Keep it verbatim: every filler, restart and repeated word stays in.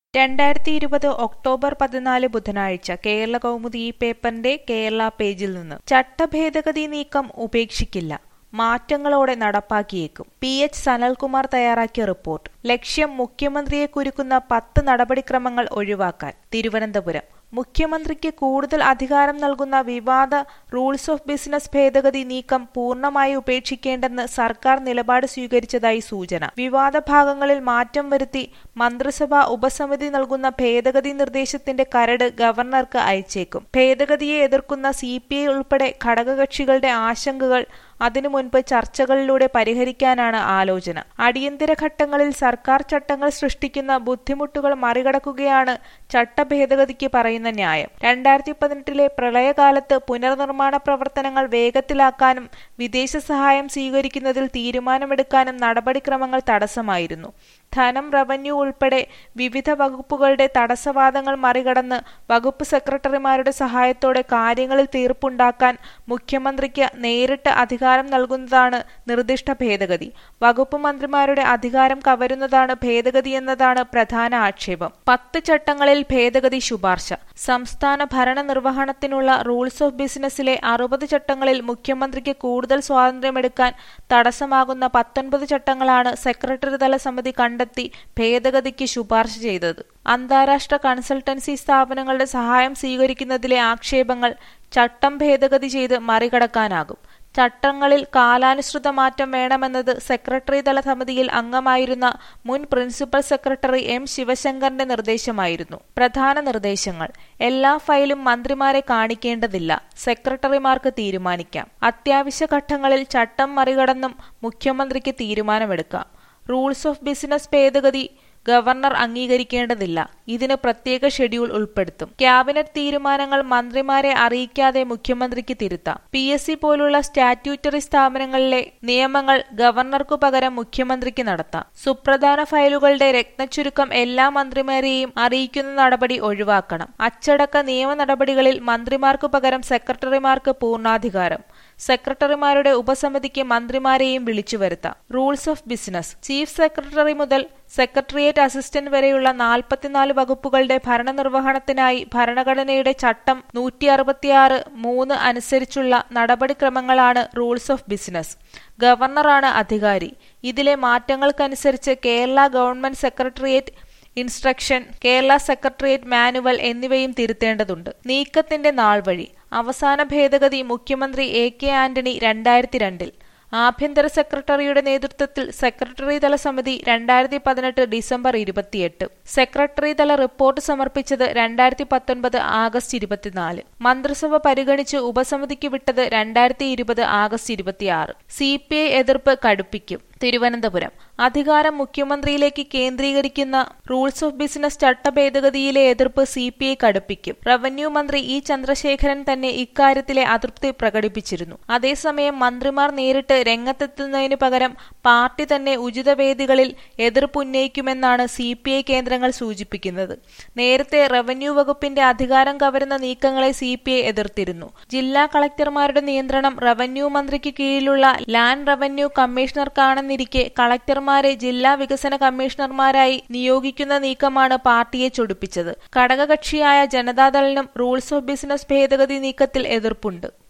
രണ്ടായിരത്തി ഇരുപത് ഒക്ടോബർ പതിനാല് ബുധനാഴ്ച കേരളകൗമുദി ഈ പേപ്പറിന്റെ കേരള പേജിൽ നിന്ന് ചട്ടഭേദഗതി നീക്കം ഉപേക്ഷിക്കില്ല, മാറ്റങ്ങളോടെ നടപ്പാക്കിയേക്കും. പി എച്ച് സനൽകുമാർ തയ്യാറാക്കിയ റിപ്പോർട്ട്. ലക്ഷ്യം മുഖ്യമന്ത്രിയെ കുരുക്കുന്ന പത്ത് നടപടിക്രമങ്ങൾ ഒഴിവാക്കാൻ. തിരുവനന്തപുരം. മുഖ്യമന്ത്രിക്ക് കൂടുതൽ അധികാരം നൽകുന്ന വിവാദ റൂൾസ് ഓഫ് ബിസിനസ് ഭേദഗതി നീക്കം പൂർണ്ണമായി ഉപേക്ഷിക്കേണ്ടെന്ന് സർക്കാർ നിലപാട് സ്വീകരിച്ചതായി സൂചന. വിവാദ ഭാഗങ്ങളിൽ മാറ്റം വരുത്തി മന്ത്രിസഭാ ഉപസമിതി നൽകുന്ന ഭേദഗതി നിർദ്ദേശത്തിന്റെ കരട് ഗവർണർക്ക് അയച്ചേക്കും. ഭേദഗതിയെ എതിർക്കുന്ന സി പി ഐ ഉൾപ്പെടെ ഘടകകക്ഷികളുടെ ആശങ്കകൾ അതിനു മുൻപ് ചർച്ചകളിലൂടെ പരിഹരിക്കാനാണ് ആലോചന. അടിയന്തര ഘട്ടങ്ങളിൽ സർക്കാർ ചട്ടങ്ങൾ സൃഷ്ടിക്കുന്ന ബുദ്ധിമുട്ടുകൾ മറികടക്കുകയാണ് ചട്ടഭേദഗതിക്ക് പറയുന്ന ന്യായം. രണ്ടായിരത്തി പതിനെട്ടിലെ പ്രളയകാലത്ത് പുനർനിർമ്മാണ പ്രവർത്തനങ്ങൾ വേഗത്തിലാക്കാനും വിദേശ സഹായം സ്വീകരിക്കുന്നതിൽ തീരുമാനമെടുക്കാനും നടപടിക്രമങ്ങൾ തടസ്സമായിരുന്നു. ധനം, റവന്യൂ ഉൾപ്പെടെ വിവിധ വകുപ്പുകളുടെ തടസ്സവാദങ്ങൾ മറികടന്ന് വകുപ്പ് സെക്രട്ടറിമാരുടെ സഹായത്തോടെ കാര്യങ്ങളിൽ തീർപ്പുണ്ടാക്കാൻ മുഖ്യമന്ത്രിക്ക് നേരിട്ട് അധികാരം നൽകുന്നതാണ് നിർദ്ദിഷ്ട ഭേദഗതി. വകുപ്പ് മന്ത്രിമാരുടെ അധികാരം കവരുന്നതാണ് ഭേദഗതിയെന്നതാണ് പ്രധാന ആക്ഷേപം. പത്ത് ചട്ടങ്ങളിൽ ഭേദഗതി ശുപാർശ. സംസ്ഥാന ഭരണ നിർവഹണത്തിനുള്ള റൂൾസ് ഓഫ് ബിസിനസിലെ അറുപത് ചട്ടങ്ങളിൽ മുഖ്യമന്ത്രിക്ക് കൂടുതൽ സ്വാതന്ത്ര്യമെടുക്കാൻ തടസ്സമാകുന്ന പത്തൊൻപത് ചട്ടങ്ങളാണ് സെക്രട്ടറി തല സമിതി കണ്ടെത്തി ഭേദഗതിക്ക് ശുപാർശ ചെയ്തത്. അന്താരാഷ്ട്ര കൺസൾട്ടൻസി സ്ഥാപനങ്ങളുടെ സഹായം സ്വീകരിക്കുന്നതിലെ ആക്ഷേപങ്ങൾ ചട്ടം ഭേദഗതി ചെയ്ത് മറികടക്കാനാകും. ചട്ടങ്ങളിൽ കാലാനുസൃത മാറ്റം വേണമെന്നത് സെക്രട്ടറി തല സമിതിയിൽ അംഗമായിരുന്ന മുൻ പ്രിൻസിപ്പൽ സെക്രട്ടറി എം ശിവശങ്കറിന്റെ നിർദ്ദേശമായിരുന്നു. പ്രധാന നിർദ്ദേശങ്ങൾ: എല്ലാ ഫയലും മന്ത്രിമാരെ കാണിക്കേണ്ടതില്ല, സെക്രട്ടറിമാർക്ക് തീരുമാനിക്കാം. അത്യാവശ്യ ഘട്ടങ്ങളിൽ ചട്ടം മറികടന്നും മുഖ്യമന്ത്രിക്ക് തീരുമാനമെടുക്കാം. റൂൾസ് ഓഫ് ബിസിനസ് ഭേദഗതി ഗവർണർ അംഗീകരിക്കേണ്ടതില്ല, ഇതിന് പ്രത്യേക ഷെഡ്യൂൾ ഉൾപ്പെടുത്തും. ക്യാബിനറ്റ് തീരുമാനങ്ങൾ മന്ത്രിമാരെ അറിയിക്കാതെ മുഖ്യമന്ത്രിക്ക് തിരുത്താം. പി എസ് സി പോലുള്ള സ്റ്റാറ്റ്യൂട്ടറി സ്ഥാപനങ്ങളിലെ നിയമങ്ങൾ ഗവർണർക്കു പകരം മുഖ്യമന്ത്രിക്ക് നടത്താം. സുപ്രധാന ഫയലുകളുടെ രത്നച്ചുരുക്കം എല്ലാ മന്ത്രിമാരെയും അറിയിക്കുന്ന നടപടി ഒഴിവാക്കണം. അച്ചടക്ക നിയമ നടപടികളിൽ മന്ത്രിമാർക്കു പകരം സെക്രട്ടറിമാർക്ക് പൂർണ്ണാധികാരം. സെക്രട്ടറിമാരുടെ ഉപസമിതിക്ക് മന്ത്രിമാരെയും വിളിച്ചു വരുത്താം. Rules of business. Chief secretary മുതൽ സെക്രട്ടേറിയറ്റ് അസിസ്റ്റന്റ് വരെയുള്ള നാൽപ്പത്തിനാല് വകുപ്പുകളുടെ ഭരണനിർവഹണത്തിനായി ഭരണഘടനയുടെ ചട്ടം നൂറ്റി അറുപത്തിയാറ് മൂന്ന് അനുസരിച്ചുള്ള നടപടിക്രമങ്ങളാണ് റൂൾസ് ഓഫ് ബിസിനസ്. ഗവർണറാണ് അധികാരി. ഇതിലെ മാറ്റങ്ങൾക്കനുസരിച്ച് Kerala government secretariat instruction, Kerala secretariat manual എന്നിവയും തിരുത്തേണ്ടതുണ്ട്. നീക്കത്തിന്റെ നാൾവഴി. അവസാന ഭേദഗതി മുഖ്യമന്ത്രി എ കെ ആന്റണി രണ്ടായിരത്തി രണ്ടിൽ. ആഭ്യന്തര സെക്രട്ടറിയുടെ നേതൃത്വത്തിൽ സെക്രട്ടറി തല സമിതി രണ്ടായിരത്തി പതിനെട്ട് ഡിസംബർ ഇരുപത്തിയെട്ട്. സെക്രട്ടറി തല റിപ്പോർട്ട് സമർപ്പിച്ചത് രണ്ടായിരത്തി പത്തൊൻപത് ആഗസ്റ്റ് ഇരുപത്തിനാല്. മന്ത്രിസഭ പരിഗണിച്ച് ഉപസമിതിക്ക് വിട്ടത് രണ്ടായിരത്തി ഇരുപത് ആഗസ്റ്റ് ഇരുപത്തിയാറ്. സി പി ഐ എതിർപ്പ് കടുപ്പിക്കും. തിരുവനന്തപുരം. അധികാരം മുഖ്യമന്ത്രിയിലേക്ക് കേന്ദ്രീകരിക്കുന്ന റൂൾസ് ഓഫ് ബിസിനസ് ചട്ടഭേദഗതിയിലെ എതിർപ്പ് സി പി ഐ കടുപ്പിക്കും. റവന്യൂ മന്ത്രി ഇ ചന്ദ്രശേഖരൻ തന്നെ ഇക്കാര്യത്തിലെ അതൃപ്തി പ്രകടിപ്പിച്ചിരുന്നു. അതേസമയം മന്ത്രിമാർ നേരിട്ട് രംഗത്തെത്തുന്നതിനു പകരം പാർട്ടി തന്നെ ഉചിത വേദികളിൽ എതിർപ്പുന്നയിക്കുമെന്നാണ് സി പി ഐ കേന്ദ്രങ്ങൾ സൂചിപ്പിക്കുന്നത്. നേരത്തെ റവന്യൂ വകുപ്പിന്റെ അധികാരം കവരുന്ന നീക്കങ്ങളെ സി പി ഐ എതിർത്തിരുന്നു. ജില്ലാ കളക്ടർമാരുടെ നിയന്ത്രണം റവന്യൂ മന്ത്രിക്ക് കീഴിലുള്ള ലാൻഡ് റവന്യൂ കമ്മീഷണർക്കാണെന്നിരിക്കെ കളക്ടർമാരെ ജില്ലാ വികസന കമ്മീഷണർമാരായി നിയോഗിക്കുന്ന നീക്കമാണ് പാർട്ടിയെ ചൊടിപ്പിച്ചത്. ഘടകകക്ഷിയായ ജനതാദളിനും റൂൾസ് ഓഫ് ബിസിനസ് ഭേദഗതി നീക്കത്തിൽ എതിർപ്പുണ്ട്.